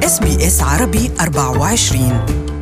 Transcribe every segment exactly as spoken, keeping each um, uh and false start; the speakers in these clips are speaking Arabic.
إس بي إس عربي أربعة وعشرين.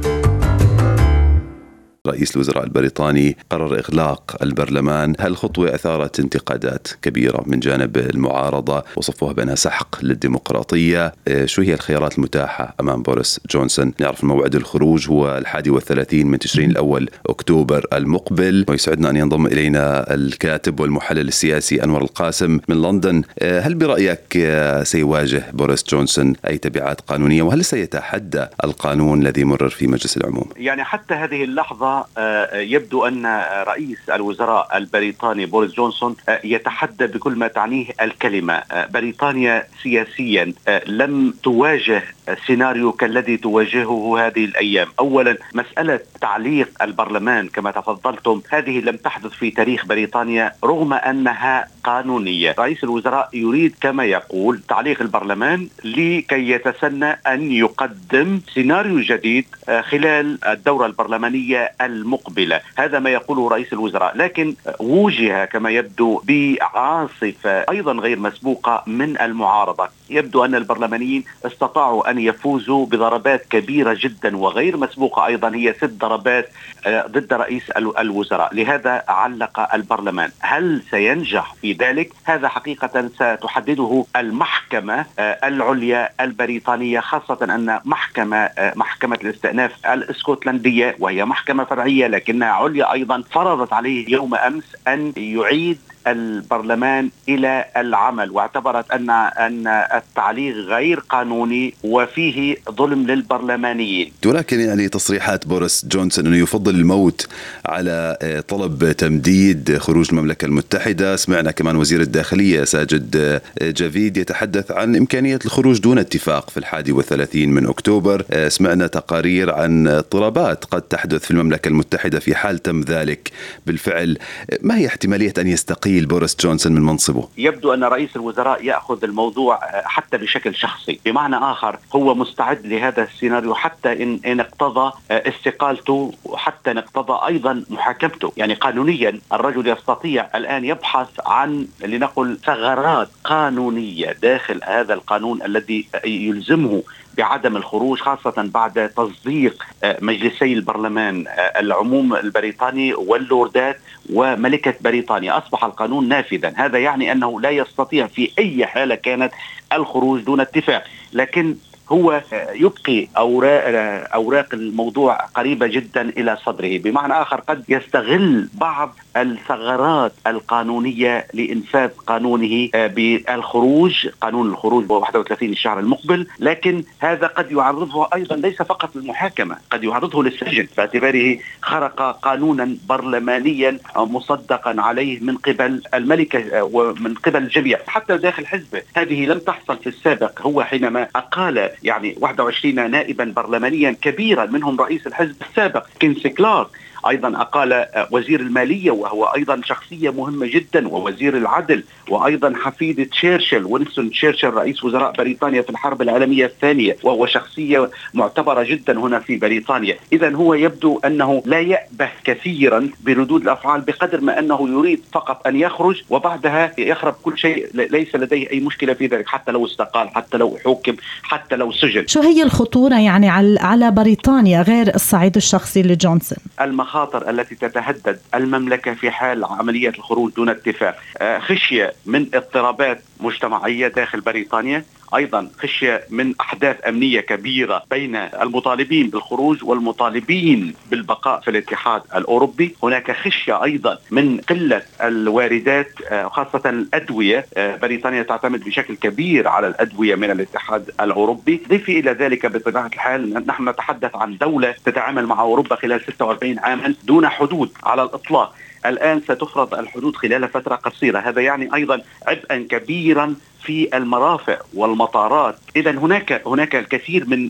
رئيس الوزراء البريطاني قرر إغلاق البرلمان. هالخطوة أثارت انتقادات كبيرة من جانب المعارضة، وصفوها بأنها سحق للديمقراطية. شو هي الخيارات المتاحة أمام بوريس جونسون؟ نعرف موعد الخروج هو الحادي والثلاثين من تشرين الأول أكتوبر المقبل، ويسعدنا أن ينضم إلينا الكاتب والمحلل السياسي أنور القاسم من لندن. هل برأيك سيواجه بوريس جونسون أي تبعات قانونية، وهل سيتحدى القانون الذي مرر في مجلس العموم؟ يعني حتى هذه اللحظة يبدو أن رئيس الوزراء البريطاني بوريس جونسون يتحدى بكل ما تعنيه الكلمة. بريطانيا سياسيا لم تواجه سيناريو كالذي تواجهه هذه الأيام. أولا، مسألة تعليق البرلمان كما تفضلتم هذه لم تحدث في تاريخ بريطانيا رغم أنها قانونية. رئيس الوزراء يريد كما يقول تعليق البرلمان لكي يتسنى أن يقدم سيناريو جديد خلال الدورة البرلمانية المقبلة. هذا ما يقوله رئيس الوزراء، لكن وجه كما يبدو بعاصفة أيضا غير مسبوقة من المعارضة. يبدو أن البرلمانيين استطاعوا أن يفوزوا بضربات كبيرة جدا وغير مسبوقة أيضا، هي ست ضربات ضد رئيس الوزراء. لهذا علق البرلمان. هل سينجح في ذلك؟ هذا حقيقة ستحدده المحكمة العليا البريطانية، خاصة أن محكمة محكمة الاستئناف الاسكتلندية وهي محكمة فرعية لكنها عليا أيضا فرضت عليه يوم أمس أن يعيد البرلمان إلى العمل، واعتبرت أن أن التعليق غير قانوني وفيه ظلم للبرلمانيين. ولكن يعني تصريحات بوريس جونسون أنه يفضل الموت على طلب تمديد خروج المملكة المتحدة. سمعنا كمان وزير الداخلية ساجد جافيد يتحدث عن إمكانية الخروج دون اتفاق في الحادي والثلاثين من أكتوبر. سمعنا تقارير عن اضطرابات قد تحدث في المملكة المتحدة في حال تم ذلك بالفعل. ما هي احتمالية أن يستقيل بوريس جونسون من منصبه؟ يبدو أن رئيس الوزراء يأخذ الموضوع حتى بشكل شخصي، بمعنى آخر هو مستعد لهذا السيناريو حتى إن, إن اقتضى استقالته وحتى إن اقتضى أيضا محاكمته. يعني قانونيا الرجل يستطيع الآن يبحث عن لنقل ثغرات قانونية داخل هذا القانون الذي يلزمه بعدم الخروج، خاصة بعد تصديق مجلسي البرلمان العموم البريطاني واللوردات وملكة بريطانيا. أصبح القانون نافذا. هذا يعني أنه لا يستطيع في أي حالة كانت الخروج دون اتفاق، لكن هو يبقي أوراق, أوراق الموضوع قريبة جدا إلى صدره. بمعنى آخر قد يستغل بعض الثغرات القانونية لإنفاذ قانونه بالخروج، قانون الخروج بواحد وثلاثين الشهر المقبل، لكن هذا قد يعرضه أيضا ليس فقط للمحاكمة، قد يعرضه للسجن باعتباره خرق قانونا برلمانيا مصدقا عليه من قبل الملكة ومن قبل الجميع حتى داخل حزبه. هذه لم تحصل في السابق. هو حينما أقال يعني واحد وعشرين نائبا برلمانيا كبيرا منهم رئيس الحزب السابق كينسي كلارك، أيضا أقال وزير المالية وهو أيضا شخصية مهمة جدا، ووزير العدل، وأيضا حفيد تشرشل وينستون تشرشل رئيس وزراء بريطانيا في الحرب العالمية الثانية، وهو شخصية معتبرة جدا هنا في بريطانيا. إذا هو يبدو أنه لا يأبه كثيرا بردود الأفعال بقدر ما أنه يريد فقط أن يخرج وبعدها يخرب كل شيء. ليس لديه أي مشكلة في ذلك، حتى لو استقال، حتى لو حكم، حتى لو سجن. شو هي الخطورة يعني على بريطانيا غير الصعيد الشخصي لجونسون؟ المخاطر التي تتهدد المملكة في حال عملية الخروج دون اتفاق، خشية من اضطرابات مجتمعية داخل بريطانيا، أيضا خشية من أحداث أمنية كبيرة بين المطالبين بالخروج والمطالبين بالبقاء في الاتحاد الأوروبي. هناك خشية أيضا من قلة الواردات خاصة الأدوية. بريطانيا تعتمد بشكل كبير على الأدوية من الاتحاد الأوروبي. ضيفي إلى ذلك بطبيعة الحال نحن نتحدث عن دولة تتعامل مع أوروبا خلال ستة وأربعين عاما دون حدود على الإطلاق. الآن ستفرض الحدود خلال فترة قصيرة. هذا يعني أيضا عبئا كبيرا في المرافق والمطارات. إذا هناك هناك الكثير من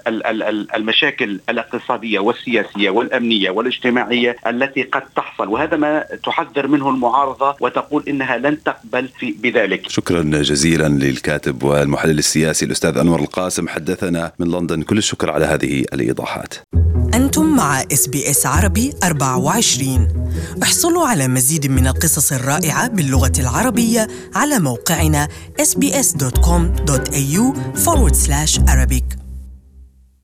المشاكل الاقتصادية والسياسية والأمنية والاجتماعية التي قد تحصل، وهذا ما تحذر منه المعارضة وتقول إنها لن تقبل في بذلك. شكرا جزيلا للكاتب والمحلل السياسي الأستاذ أنور القاسم، حدثنا من لندن. كل الشكر على هذه الإيضاحات. أنتم مع إس بي إس عربي أربعة وعشرين. احصلوا على مزيد من القصص الرائعة باللغة العربية على موقعنا إس بي إس دوت كوم دوت إيه يو فورورد سلاش أرابيك.